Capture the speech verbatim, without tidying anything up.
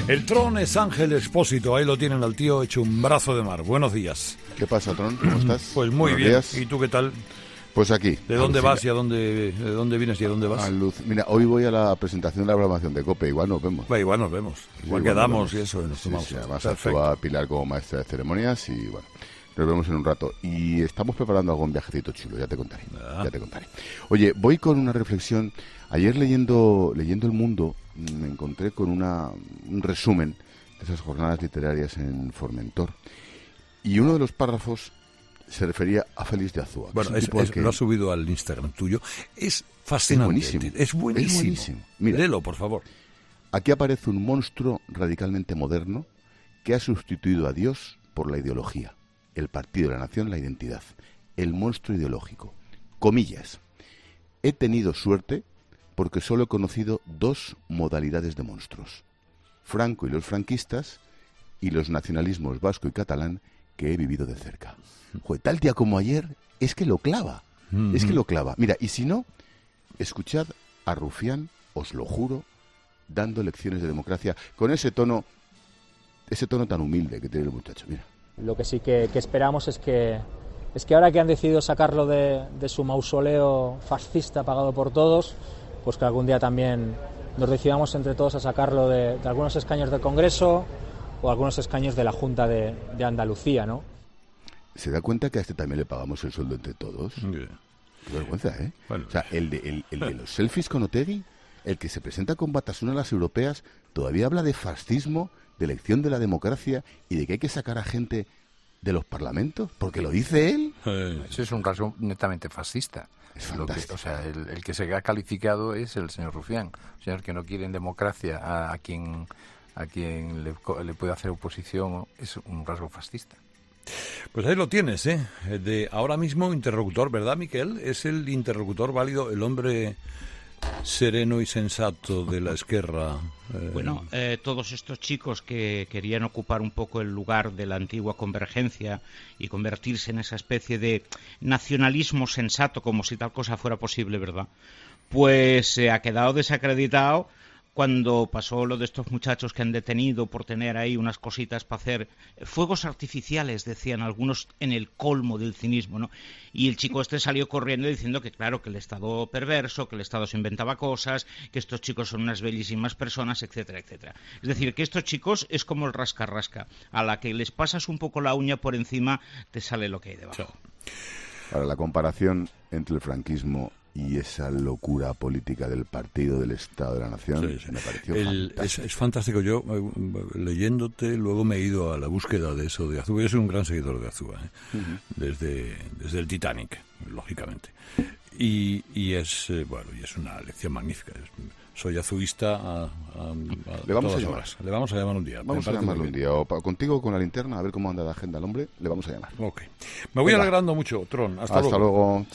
El Tron es Ángel Expósito, ahí lo tienen al tío hecho un brazo de mar. Buenos días. ¿Qué pasa, Tron? ¿Cómo estás? Pues muy Buenos bien. días. ¿Y tú qué tal? Pues aquí. ¿De dónde vas y a dónde, de dónde vienes y a dónde vas? A Luz. Mira, hoy voy a la presentación de la programación de COPE, igual nos vemos. Bah, igual nos vemos. Sí, Igual igual quedamos nos vemos. y eso, y nos Sí, tomamos. sí, además Perfecto. actúa Pilar como maestra de ceremonias y bueno, nos vemos en un rato. Y estamos preparando algún viajecito chulo, ya te contaré. Ah. Ya te contaré. Oye, voy con una reflexión. Ayer leyendo leyendo El Mundo me encontré con una un resumen de esas jornadas literarias en Formentor. Y uno de los párrafos se refería a Félix de Azúa. Bueno, un es, tipo al es- que- lo has subido al Instagram tuyo. Es fascinante. Es buenísimo. Es buenísimo. Es buenísimo. Mira. Léelo, por favor. Aquí aparece un monstruo radicalmente moderno que ha sustituido a Dios por la ideología, el partido, la nación, la identidad, el monstruo ideológico. Comillas. He tenido suerte porque solo he conocido dos modalidades de monstruos. Franco y los franquistas y los nacionalismos vasco y catalán que he vivido de cerca. Joder, tal día como ayer es que lo clava. Es que lo clava. Mira, y si no, escuchad a Rufián, os lo juro, dando lecciones de democracia con ese tono, ese tono tan humilde que tiene el muchacho. Mira. Lo que sí que, que esperamos es que, es que ahora que han decidido sacarlo de, de su mausoleo fascista pagado por todos, pues que algún día también nos decidamos entre todos a sacarlo de, de algunos escaños del Congreso o algunos escaños de la Junta de, de Andalucía, ¿no? ¿Se da cuenta que a este también le pagamos el sueldo entre todos? Yeah. Qué vergüenza, ¿eh? Bueno. O sea, el de, el, el de los selfies con Otegi, el que se presenta con Batasuna a las europeas, todavía habla de fascismo, de elección de la democracia y de que hay que sacar a gente de los parlamentos, porque lo dice él. Eh, Ese es un rasgo netamente fascista. Es Lo que, fantástico. o sea, el, el que se ha calificado es el señor Rufián, un señor que no quiere en democracia a, a quien a quien le, co- le puede hacer oposición, es un rasgo fascista. Pues ahí lo tienes, ¿eh? De ahora mismo interlocutor, ¿verdad, Miquel? Es el interlocutor válido, el hombre sereno y sensato de la Esquerra. eh, Bueno, eh, todos estos chicos que querían ocupar un poco el lugar de la antigua Convergencia y convertirse en esa especie de nacionalismo sensato, como si tal cosa fuera posible, ¿verdad? Pues se ha quedado desacreditado cuando pasó lo de estos muchachos que han detenido por tener ahí unas cositas para hacer fuegos artificiales, decían algunos, en el colmo del cinismo, ¿no? Y el chico este salió corriendo diciendo que claro, que el Estado perverso, que el Estado se inventaba cosas, que estos chicos son unas bellísimas personas, etcétera, etcétera. Es decir, que estos chicos es como el rasca-rasca, a la que les pasas un poco la uña por encima, te sale lo que hay debajo. Para la comparación entre el franquismo y esa locura política del partido, del Estado, de la Nación, Sí, sí. me pareció El- es, fantástico. es fantástico. Yo, eh, leyéndote, luego me he ido a la búsqueda de eso de Azúa. Yo soy un gran seguidor de Azúa, ¿eh? desde, desde el Titanic, lógicamente. Y, y es eh, bueno, y es una lección magnífica. Es- soy azuísta a, a- a Le vamos todas a llamar. horas. Le vamos a llamar un día. Me Vamos a parece llamarlo muy un bien. día, o pa- contigo con la linterna, a ver cómo anda la agenda el hombre, le vamos a llamar. Ok. Me voy Venga. alegrando mucho, Tron. Hasta, Hasta luego.